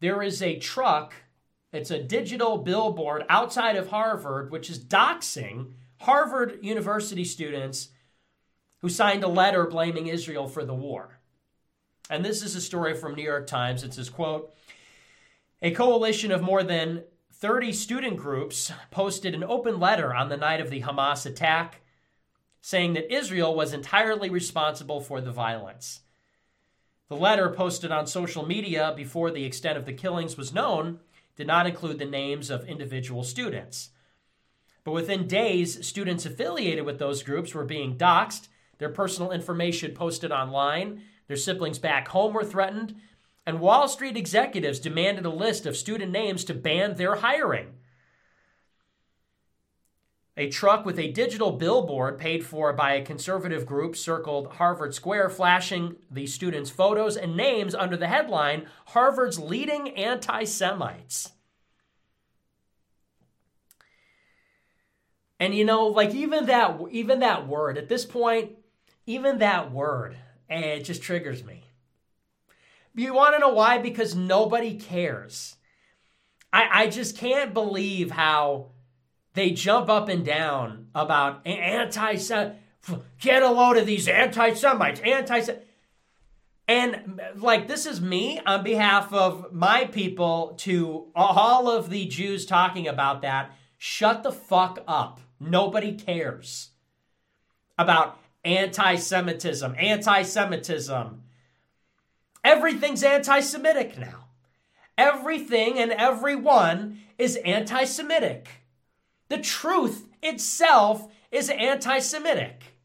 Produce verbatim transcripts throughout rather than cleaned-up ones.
there is a truck, it's a digital billboard outside of Harvard, which is doxing Harvard University students who signed a letter blaming Israel for the war. And this is a story from New York Times. It says, quote, a coalition of more than thirty student groups posted an open letter on the night of the Hamas attack, saying that Israel was entirely responsible for the violence. The letter, posted on social media before the extent of the killings was known, did not include the names of individual students. But within days, students affiliated with those groups were being doxxed, their personal information posted online, their siblings back home were threatened, and Wall Street executives demanded a list of student names to ban their hiring. A truck with a digital billboard paid for by a conservative group circled Harvard Square, flashing the students' photos and names under the headline, Harvard's leading anti-Semites. And you know, like even that, even that word, at this point, even that word, eh, it just triggers me. You want to know why? Because nobody cares. I, I just can't believe how they jump up and down about anti-Sem. Get a load of these anti-Semites, anti-Sem. And like, this is me on behalf of my people to all of the Jews talking about that. Shut the fuck up. Nobody cares about anti-Semitism, anti-Semitism. Everything's anti-Semitic now. Everything and everyone is anti-Semitic. The truth itself is anti-Semitic.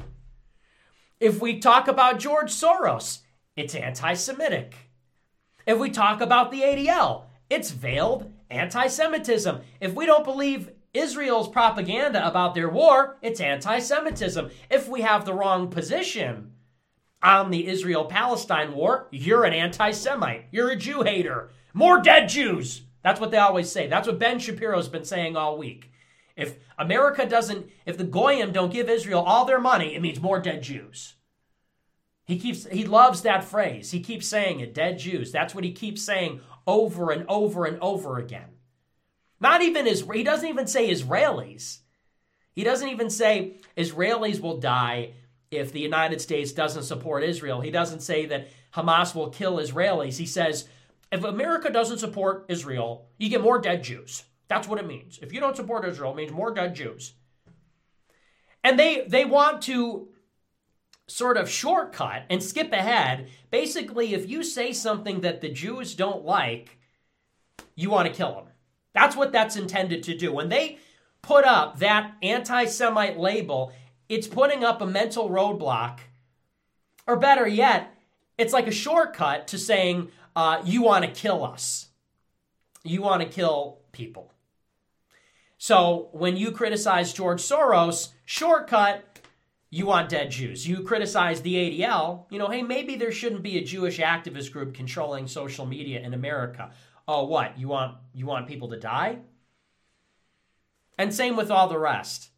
If we talk about George Soros, it's anti-Semitic. If we talk about the A D L, it's veiled anti-Semitism. If we don't believe Israel's propaganda about their war, it's anti-Semitism. If we have the wrong position on the Israel-Palestine war, you're an anti-Semite. You're a Jew hater. More dead Jews. That's what they always say. That's what Ben Shapiro's been saying all week. If America doesn't, if the Goyim don't give Israel all their money, it means more dead Jews. He keeps, he loves that phrase. He keeps saying it, dead Jews. That's what he keeps saying over and over and over again. Not even, he doesn't even say Israelis. He doesn't even say Israelis will die if the United States doesn't support Israel. He doesn't say that Hamas will kill Israelis. He says, if America doesn't support Israel, you get more dead Jews. That's what it means. If you don't support Israel, it means more dead Jews. And they, they want to sort of shortcut and skip ahead. Basically, if you say something that the Jews don't like, you want to kill them. That's what that's intended to do. When they put up that anti-Semite label, it's putting up a mental roadblock. Or better yet, it's like a shortcut to saying, uh, you want to kill us. You want to kill people. So when you criticize George Soros, shortcut, you want dead Jews. You criticize the A D L, you know, hey, maybe there shouldn't be a Jewish activist group controlling social media in America. Oh, what? You want you want people to die? And same with all the rest.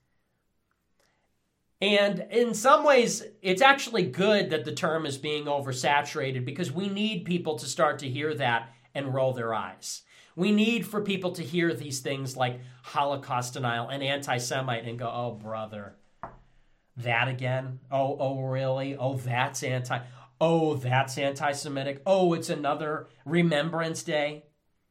And in some ways, it's actually good that the term is being oversaturated because we need people to start to hear that and roll their eyes. We need for people to hear these things like Holocaust denial and anti-Semite and go, oh, brother, that again? Oh, oh, really? Oh, that's anti, oh, that's anti-Semitic. Oh, it's another Remembrance Day.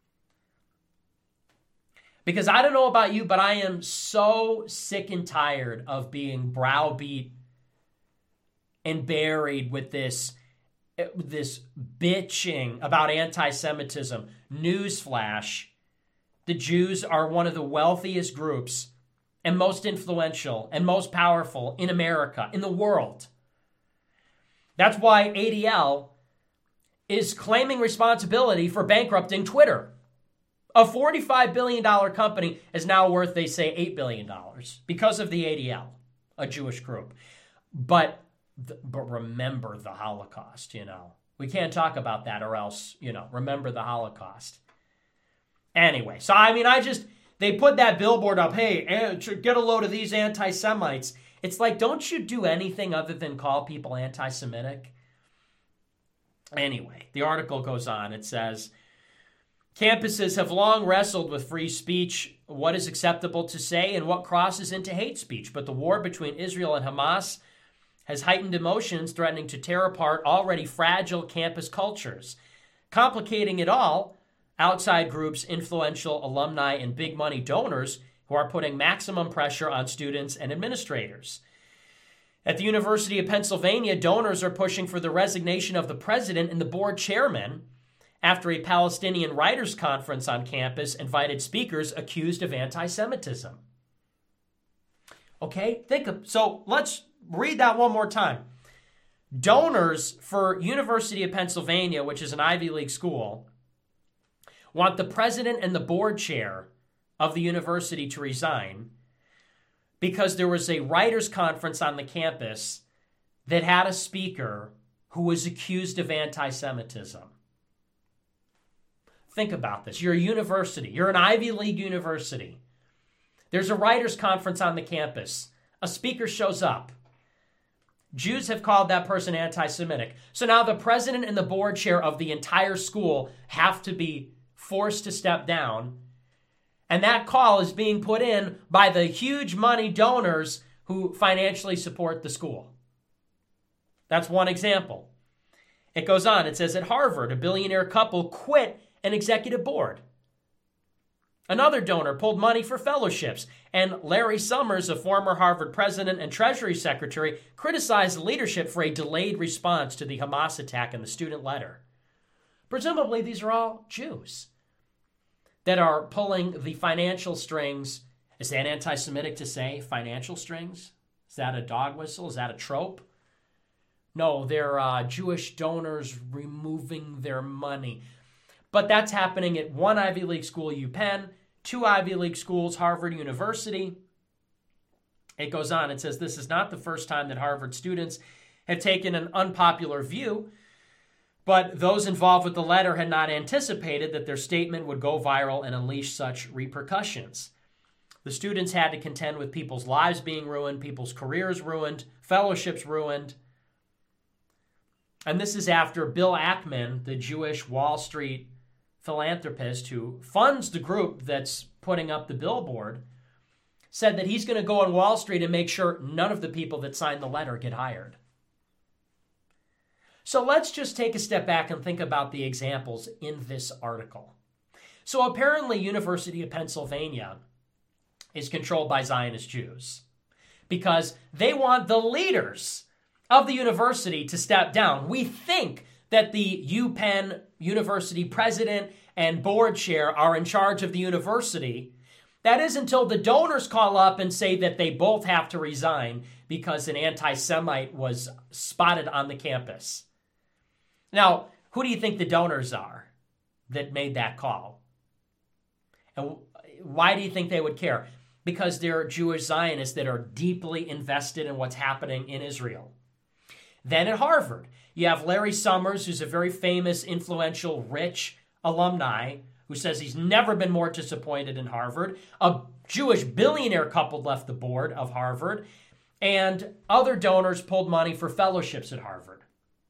Because I don't know about you, but I am so sick and tired of being browbeat and buried with this, this bitching about anti-Semitism. Newsflash, the Jews are one of the wealthiest groups and most influential and most powerful in America, in the world. That's why A D L is claiming responsibility for bankrupting Twitter. A forty-five billion dollars company is now worth, they say, eight billion dollars because of the A D L, a Jewish group. But, but remember the Holocaust, you know. We can't talk about that or else, you know, remember the Holocaust. Anyway, so I mean, I just, they put that billboard up, hey, get a load of these anti-Semites. It's like, don't you do anything other than call people anti-Semitic? Anyway, the article goes on. It says, Campuses have long wrestled with free speech, what is acceptable to say and what crosses into hate speech. But the war between Israel and Hamas has heightened emotions, threatening to tear apart already fragile campus cultures. Complicating it all, outside groups, influential alumni, and big money donors who are putting maximum pressure on students and administrators. At the University of Pennsylvania, donors are pushing for the resignation of the president and the board chairman after a Palestinian writers' conference on campus invited speakers accused of anti-Semitism. Okay, think of, so let's read that one more time. Donors for University of Pennsylvania, which is an Ivy League school, want the president and the board chair of the university to resign because there was a writers' conference on the campus that had a speaker who was accused of anti-Semitism. Think about this. You're a university. You're an Ivy League university. There's a writers' conference on the campus. A speaker shows up. Jews have called that person anti-Semitic. So now the president and the board chair of the entire school have to be forced to step down. And that call is being put in by the huge money donors who financially support the school. That's one example. It goes on. It says at Harvard, a billionaire couple quit an executive board. Another donor pulled money for fellowships, and Larry Summers, a former Harvard president and Treasury Secretary, criticized the leadership for a delayed response to the Hamas attack in the student letter. Presumably, these are all Jews that are pulling the financial strings. Is that anti-Semitic to say financial strings? Is that a dog whistle? Is that a trope? No, they're uh, Jewish donors removing their money. But that's happening at one Ivy League school, UPenn, two Ivy League schools, Harvard University. It goes on. It says this is not the first time that Harvard students have taken an unpopular view, but those involved with the letter had not anticipated that their statement would go viral and unleash such repercussions. The students had to contend with people's lives being ruined, people's careers ruined, fellowships ruined. And this is after Bill Ackman, the Jewish Wall Street philanthropist who funds the group that's putting up the billboard, said that he's going to go on Wall Street and make sure none of the people that signed the letter get hired. So let's just take a step back and think about the examples in this article. So apparently University of Pennsylvania is controlled by Zionist Jews because they want the leaders of the university to step down. We think that the UPenn University president and board chair are in charge of the university. That is until the donors call up and say that they both have to resign because an anti-Semite was spotted on the campus. Now, who do you think the donors are that made that call? And why do you think they would care? Because they're Jewish Zionists that are deeply invested in what's happening in Israel. Then at Harvard, you have Larry Summers, who's a very famous, influential, rich alumni, who says he's never been more disappointed in Harvard. A Jewish billionaire couple left the board of Harvard, and other donors pulled money for fellowships at Harvard.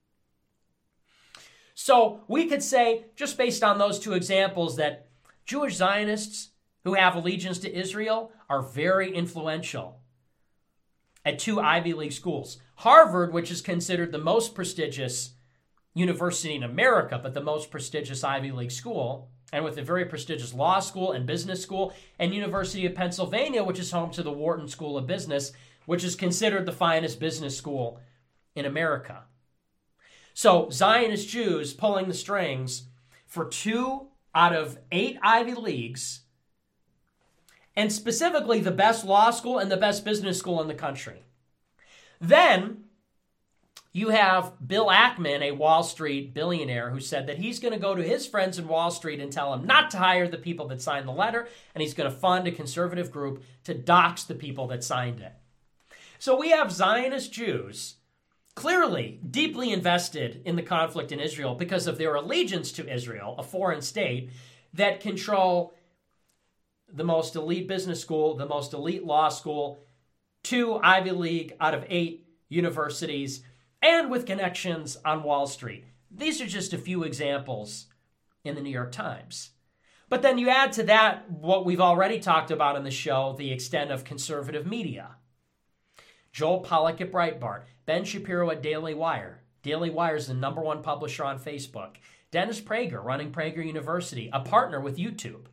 So we could say, just based on those two examples, that Jewish Zionists who have allegiance to Israel are very influential at two Ivy League schools. Harvard, which is considered the most prestigious university in America, but the most prestigious Ivy League school, and with a very prestigious law school and business school, and University of Pennsylvania, which is home to the Wharton School of Business, which is considered the finest business school in America. So Zionist Jews pulling the strings for two out of eight Ivy Leagues, and specifically the best law school and the best business school in the country. Then you have Bill Ackman, a Wall Street billionaire, who said that he's going to go to his friends in Wall Street and tell them not to hire the people that signed the letter, and he's going to fund a conservative group to dox the people that signed it. So we have Zionist Jews clearly deeply invested in the conflict in Israel because of their allegiance to Israel, a foreign state, that control the most elite business school, the most elite law school, two Ivy League out of eight universities, and with connections on Wall Street. These are just a few examples in the New York Times. But then you add to that what we've already talked about in the show, the extent of conservative media. Joel Pollack at Breitbart, Ben Shapiro at Daily Wire. Daily Wire is the number one publisher on Facebook. Dennis Prager, running Prager University, a partner with YouTube.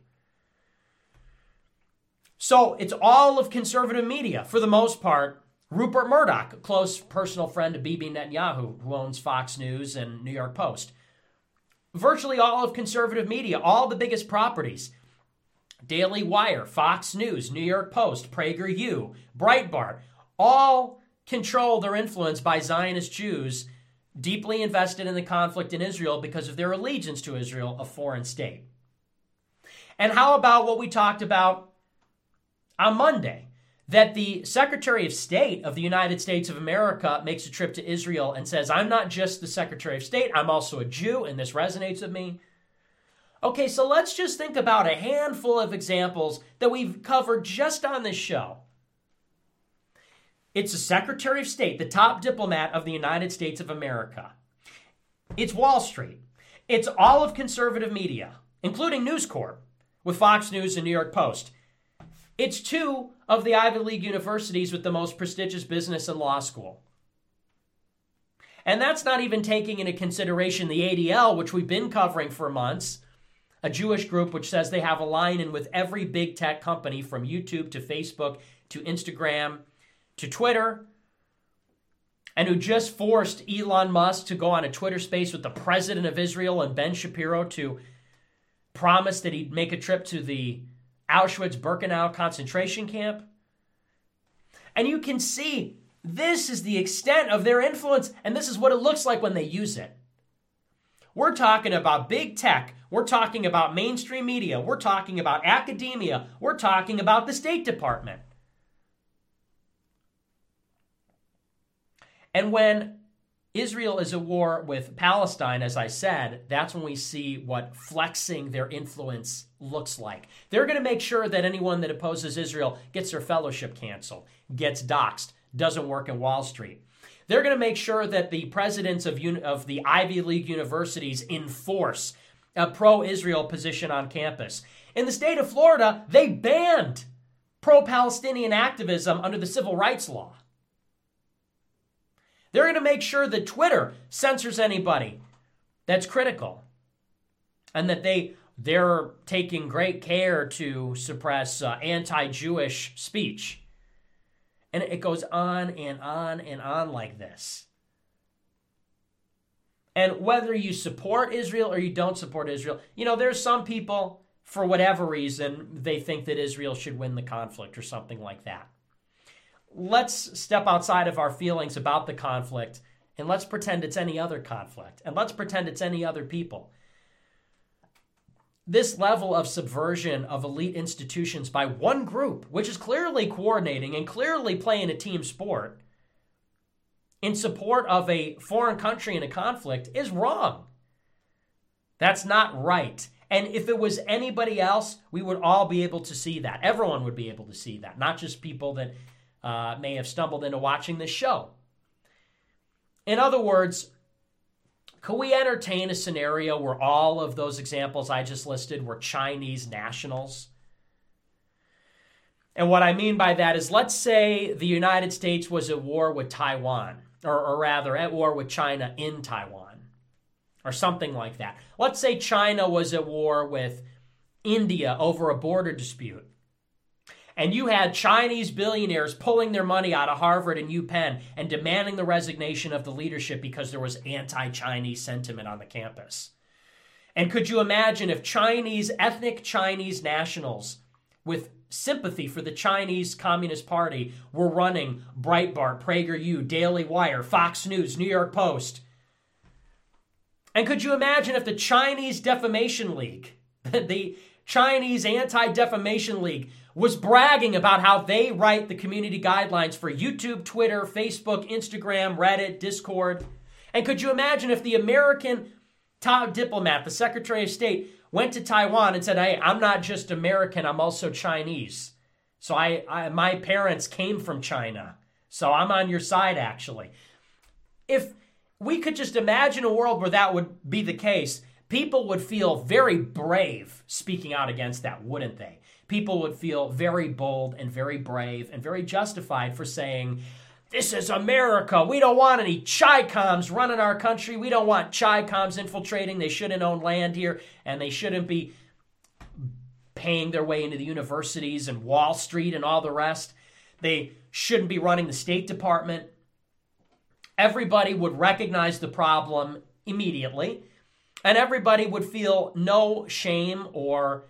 So it's all of conservative media, for the most part. Rupert Murdoch, a close personal friend of Bibi Netanyahu, who owns Fox News and New York Post. Virtually all of conservative media, all the biggest properties. Daily Wire, Fox News, New York Post, PragerU, Breitbart, all controlled or influenced by Zionist Jews deeply invested in the conflict in Israel because of their allegiance to Israel, a foreign state. And how about what we talked about on Monday? That the Secretary of State of the United States of America makes a trip to Israel and says, I'm not just the Secretary of State, I'm also a Jew, and this resonates with me. Okay, so let's just think about a handful of examples that we've covered just on this show. It's the Secretary of State, the top diplomat of the United States of America. It's Wall Street. It's all of conservative media, including News Corp, with Fox News and New York Post. It's two of the Ivy League universities with the most prestigious business and law school. And that's not even taking into consideration the A D L, which we've been covering for months, a Jewish group which says they have a line-in with every big tech company from YouTube to Facebook to Instagram to Twitter, and who just forced Elon Musk to go on a Twitter space with the president of Israel and Ben Shapiro to promise that he'd make a trip to the Auschwitz-Birkenau concentration camp. And you can see this is the extent of their influence, and this is what it looks like when they use it. We're talking about big tech. We're talking about mainstream media. We're talking about academia. We're talking about the State Department. And when Israel is at war with Palestine, as I said, that's when we see what flexing their influence looks like. They're going to make sure that anyone that opposes Israel gets their fellowship canceled, gets doxxed, doesn't work in Wall Street. They're going to make sure that the presidents of, uni- of the Ivy League universities enforce a pro-Israel position on campus. In the state of Florida, they banned pro-Palestinian activism under the civil rights law. They're going to make sure that Twitter censors anybody that's critical, and that they, they're taking great care to suppress uh, anti-Jewish speech. And it goes on and on and on like this. And whether you support Israel or you don't support Israel, you know, there's some people, for whatever reason, they think that Israel should win the conflict or something like that. Let's step outside of our feelings about the conflict and let's pretend it's any other conflict. And let's pretend it's any other people. This level of subversion of elite institutions by one group, which is clearly coordinating and clearly playing a team sport in support of a foreign country in a conflict, is wrong. That's not right. And if it was anybody else, we would all be able to see that. Everyone would be able to see that, not just people that Uh, may have stumbled into watching this show. In other words, could we entertain a scenario where all of those examples I just listed were Chinese nationals? And what I mean by that is, let's say the United States was at war with Taiwan, or, or rather at war with China in Taiwan, or something like that. Let's say China was at war with India over a border dispute. And you had Chinese billionaires pulling their money out of Harvard and UPenn and demanding the resignation of the leadership because there was anti-Chinese sentiment on the campus. And could you imagine if Chinese, ethnic Chinese nationals with sympathy for the Chinese Communist Party were running Breitbart, PragerU, Daily Wire, Fox News, New York Post? And could you imagine if the Chinese Defamation League, the Chinese Anti-Defamation League, was bragging about how they write the community guidelines for YouTube, Twitter, Facebook, Instagram, Reddit, Discord? And could you imagine if the American top diplomat, the Secretary of State, went to Taiwan and said, hey, I'm not just American, I'm also Chinese. So I, I my parents came from China, so I'm on your side, actually. If we could just imagine a world where that would be the case, people would feel very brave speaking out against that, wouldn't they? People would feel very bold and very brave and very justified for saying, this is America. We don't want any Chi-Coms running our country. We don't want Chi-Coms infiltrating. They shouldn't own land here, and they shouldn't be paying their way into the universities and Wall Street and all the rest. They shouldn't be running the State Department. Everybody would recognize the problem immediately, and everybody would feel no shame or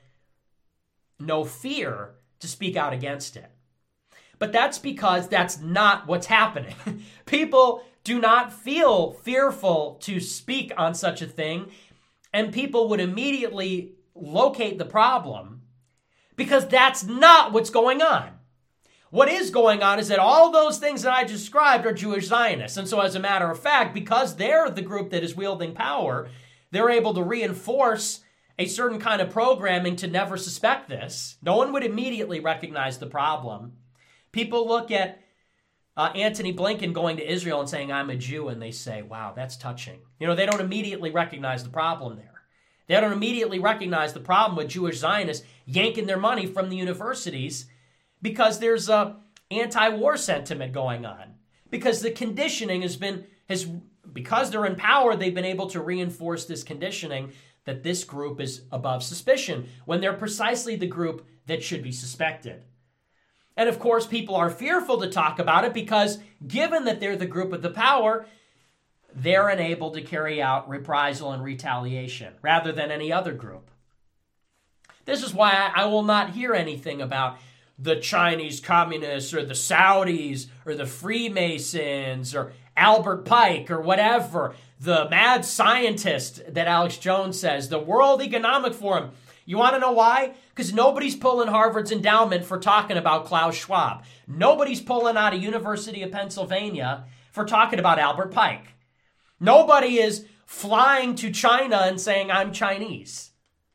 no fear to speak out against it. But that's because that's not what's happening. People do not feel fearful to speak on such a thing, and people would immediately locate the problem because that's not what's going on. What is going on is that all those things that I described are Jewish Zionists. And so as a matter of fact, because they're the group that is wielding power, they're able to reinforce a certain kind of programming to never suspect this. No one would immediately recognize the problem. People look at uh, Antony Blinken going to Israel and saying, I'm a Jew, and they say, wow, that's touching. You know, they don't immediately recognize the problem there. They don't immediately recognize the problem with Jewish Zionists yanking their money from the universities because there's a anti-war sentiment going on. Because the conditioning has been, has because they're in power, they've been able to reinforce this conditioning that this group is above suspicion when they're precisely the group that should be suspected. And of course, people are fearful to talk about it because given that they're the group with the power, they're enabled to carry out reprisal and retaliation rather than any other group. This is why I will not hear anything about the Chinese communists or the Saudis or the Freemasons or Albert Pike or whatever, the mad scientist that Alex Jones says, the World Economic Forum. You want to know why? Because nobody's pulling Harvard's endowment for talking about Klaus Schwab. Nobody's pulling out of University of Pennsylvania for talking about Albert Pike. Nobody is flying to China and saying, I'm Chinese.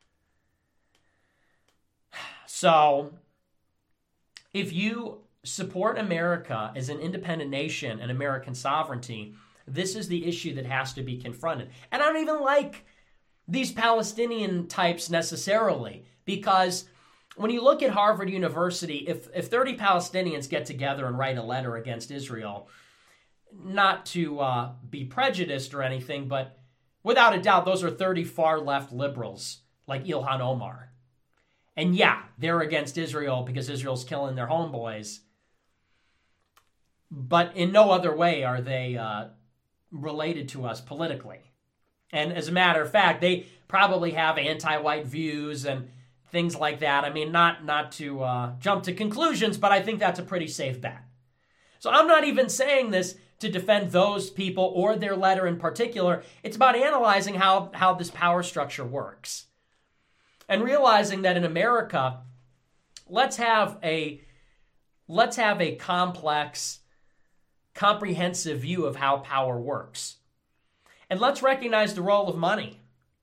So, if you support America as an independent nation and American sovereignty, this is the issue that has to be confronted. And I don't even like these Palestinian types necessarily, because when you look at Harvard University, if, if thirty Palestinians get together and write a letter against Israel, not to uh, be prejudiced or anything, but without a doubt, those are thirty far-left liberals like Ilhan Omar. And yeah, they're against Israel because Israel's killing their homeboys. But in no other way are they uh, related to us politically. And as a matter of fact, they probably have anti-white views and things like that. I mean, not, not to uh, jump to conclusions, but I think that's a pretty safe bet. So I'm not even saying this to defend those people or their letter in particular. It's about analyzing how, how this power structure works. And realizing that in America, let's have a let's have a complex, comprehensive view of how power works. And let's recognize the role of money.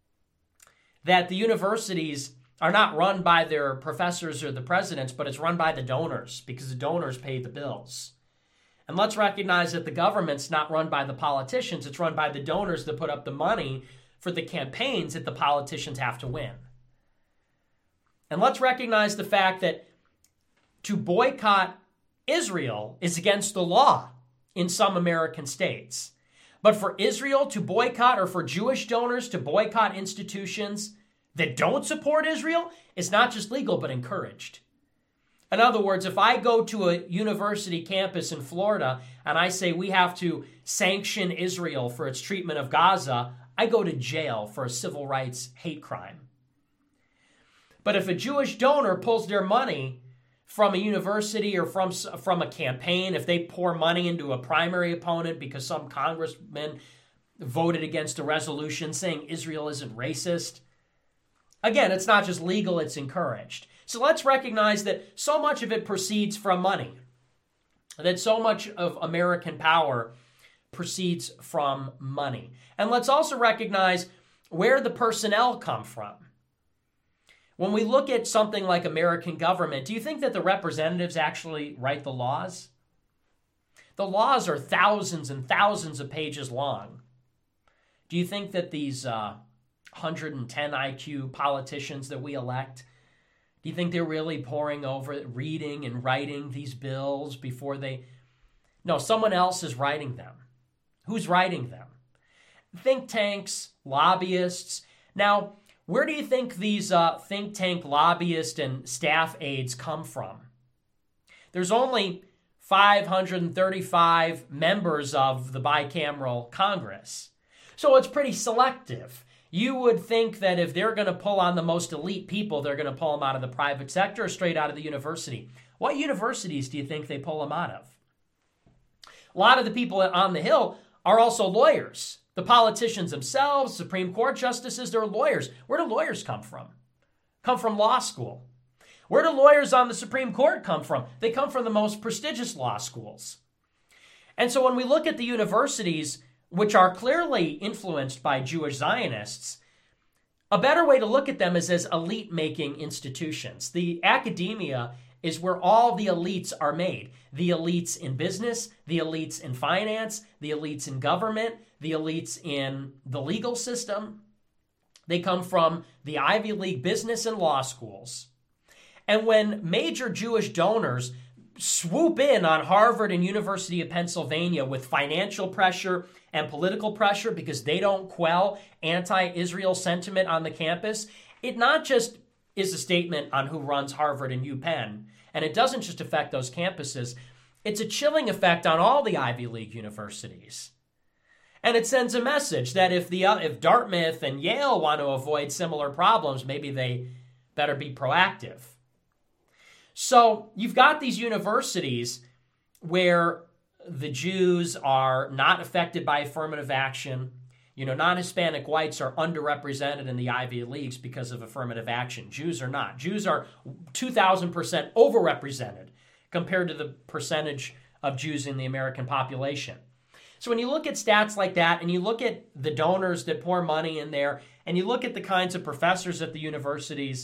That the universities are not run by their professors or the presidents, but it's run by the donors because the donors pay the bills. And let's recognize that the government's not run by the politicians, it's run by the donors that put up the money for the campaigns that the politicians have to win. And let's recognize the fact that to boycott Israel is against the law in some American states. But for Israel to boycott, or for Jewish donors to boycott institutions that don't support Israel, is not just legal, but encouraged. In other words, if I go to a university campus in Florida and I say we have to sanction Israel for its treatment of Gaza, I go to jail for a civil rights hate crime. But if a Jewish donor pulls their money from a university or from, from a campaign, if they pour money into a primary opponent because some congressman voted against a resolution saying Israel isn't racist, again, it's not just legal, it's encouraged. So let's recognize that so much of it proceeds from money, that so much of American power proceeds from money. And let's also recognize where the personnel come from. When we look at something like American government, do you think that the representatives actually write the laws? The laws are thousands and thousands of pages long. Do you think that these uh, one hundred ten I Q politicians that we elect? Do you think they're really poring over, reading and writing these bills before they... No, someone else is writing them. Who's writing them? Think tanks, lobbyists. Now, where do you think these uh, think tank lobbyists and staff aides come from? There's only five hundred thirty-five members of the bicameral Congress. So it's pretty selective. You would think that if they're going to pull on the most elite people, they're going to pull them out of the private sector or straight out of the university. What universities do you think they pull them out of? A lot of the people on the Hill are also lawyers. The politicians themselves, Supreme Court justices, they're lawyers. Where do lawyers come from? Come from law school. Where do lawyers on the Supreme Court come from? They come from the most prestigious law schools. And so when we look at the universities, which are clearly influenced by Jewish Zionists, a better way to look at them is as elite-making institutions. The academia is where all the elites are made. The elites in business, the elites in finance, the elites in government, the elites in the legal system. They come from the Ivy League business and law schools. And when major Jewish donors swoop in on Harvard and University of Pennsylvania with financial pressure and political pressure because they don't quell anti-Israel sentiment on the campus, it not just is a statement on who runs Harvard and UPenn, and it doesn't just affect those campuses, it's a chilling effect on all the Ivy League universities. And it sends a message that if the uh, if Dartmouth and Yale want to avoid similar problems, maybe they better be proactive. So you've got these universities where the Jews are not affected by affirmative action. You know, non-Hispanic whites are underrepresented in the Ivy Leagues because of affirmative action. Jews are not. Jews are two thousand percent overrepresented compared to the percentage of Jews in the American population. So when you look at stats like that, and you look at the donors that pour money in there, and you look at the kinds of professors at the universities,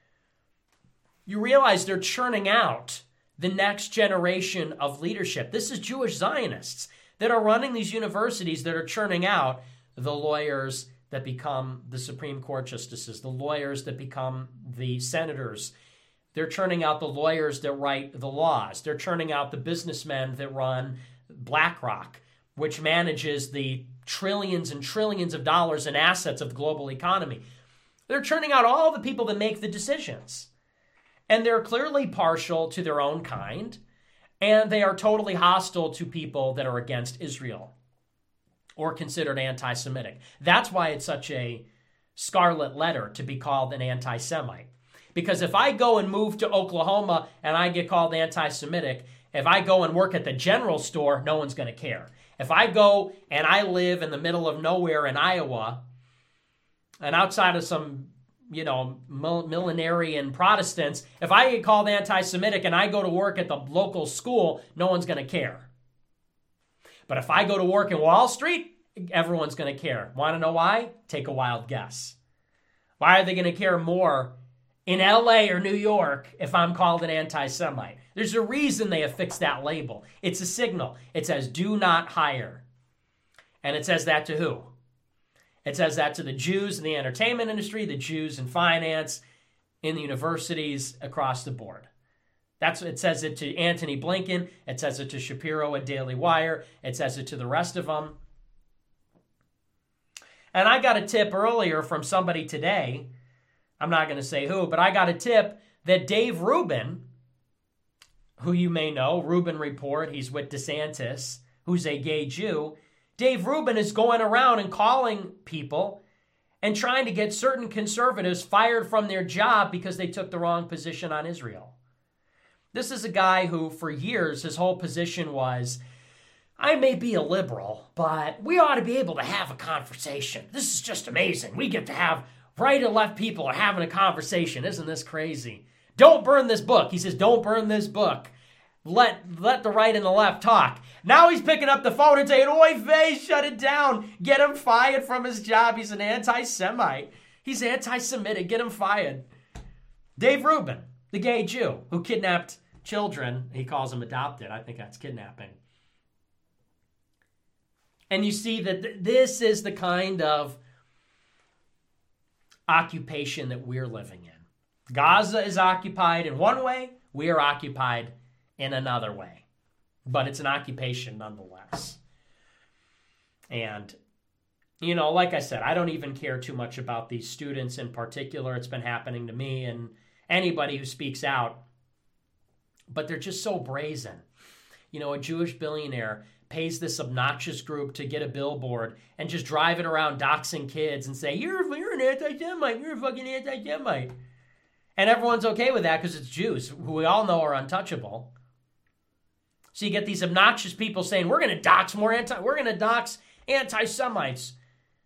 you realize they're churning out the next generation of leadership. This is Jewish Zionists that are running these universities that are churning out the lawyers that become the Supreme Court justices, the lawyers that become the senators. They're churning out the lawyers that write the laws. They're churning out the businessmen that run BlackRock, which manages the trillions and trillions of dollars in assets of the global economy. They're churning out all the people that make the decisions. And they're clearly partial to their own kind, and they are totally hostile to people that are against Israel or considered anti-Semitic. That's why it's such a scarlet letter to be called an anti-Semite. Because if I go and move to Oklahoma and I get called anti-Semitic, if I go and work at the general store, no one's going to care. If I go and I live in the middle of nowhere in Iowa, and outside of some, you know, millenarian Protestants, if I get called anti-Semitic and I go to work at the local school, no one's going to care. But if I go to work in Wall Street, everyone's going to care. Want to know why? Take a wild guess. Why are they going to care more in L A or New York if I'm called an anti-Semite? There's a reason they affix that label. It's a signal. It says, do not hire. And it says that to who? It says that to the Jews in the entertainment industry, the Jews in finance, in the universities, across the board. That's it says it to Antony Blinken. It says it to Shapiro at Daily Wire. It says it to the rest of them. And I got a tip earlier from somebody today. I'm not going to say who, but I got a tip that Dave Rubin, who you may know, Rubin Report, he's with DeSantis, who's a gay Jew. Dave Rubin is going around and calling people and trying to get certain conservatives fired from their job because they took the wrong position on Israel. This is a guy who, for years, his whole position was, I may be a liberal, but we ought to be able to have a conversation. This is just amazing. We get to have right and left people are having a conversation. Isn't this crazy? Don't burn this book. He says, don't burn this book. Let let the right and the left talk. Now he's picking up the phone and saying, oy vey, shut it down. Get him fired from his job. He's an anti-Semite. He's anti-Semitic. Get him fired. Dave Rubin, the gay Jew who kidnapped children. He calls them adopted. I think that's kidnapping. And you see that th- this is the kind of occupation that we're living in. Gaza is occupied in one way, we are occupied in another way. But it's an occupation nonetheless. And, you know, like I said, I don't even care too much about these students in particular. It's been happening to me and anybody who speaks out. But they're just so brazen. You know, a Jewish billionaire pays this obnoxious group to get a billboard and just drive it around doxing kids and say, you're, you're an anti-Semite, you're a fucking anti-Semite. And everyone's okay with that because it's Jews, who we all know are untouchable. So you get these obnoxious people saying, we're going to dox more anti, we're going to dox anti-Semites.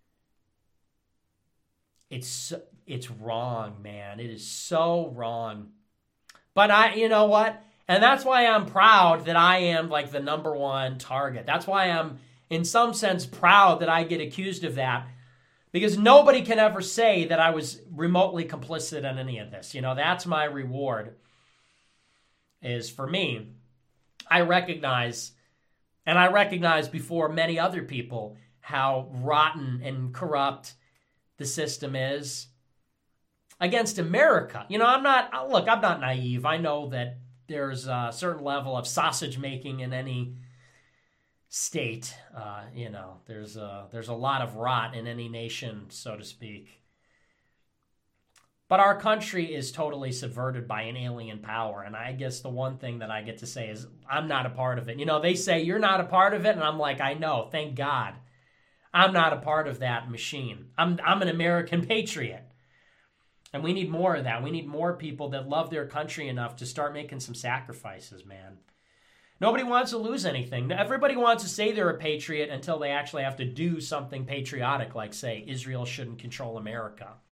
It's, it's wrong, man. It is so wrong. But I, you know what? And that's why I'm proud that I am like the number one target. That's why I'm in some sense proud that I get accused of that, because nobody can ever say that I was remotely complicit in any of this. You know, that's my reward, is for me, I recognize, and I recognize before many other people, how rotten and corrupt the system is against America. You know, I'm not, look, I'm not naive. I know that there's a certain level of sausage making in any state. Uh, you know, there's a, there's a lot of rot in any nation, so to speak. But our country is totally subverted by an alien power. And I guess the one thing that I get to say is I'm not a part of it. You know, they say you're not a part of it. And I'm like, I know, thank God. I'm not a part of that machine. I'm I'm an American patriot. And we need more of that. We need more people that love their country enough to start making some sacrifices, man. Nobody wants to lose anything. Everybody wants to say they're a patriot until they actually have to do something patriotic, like say Israel shouldn't control America.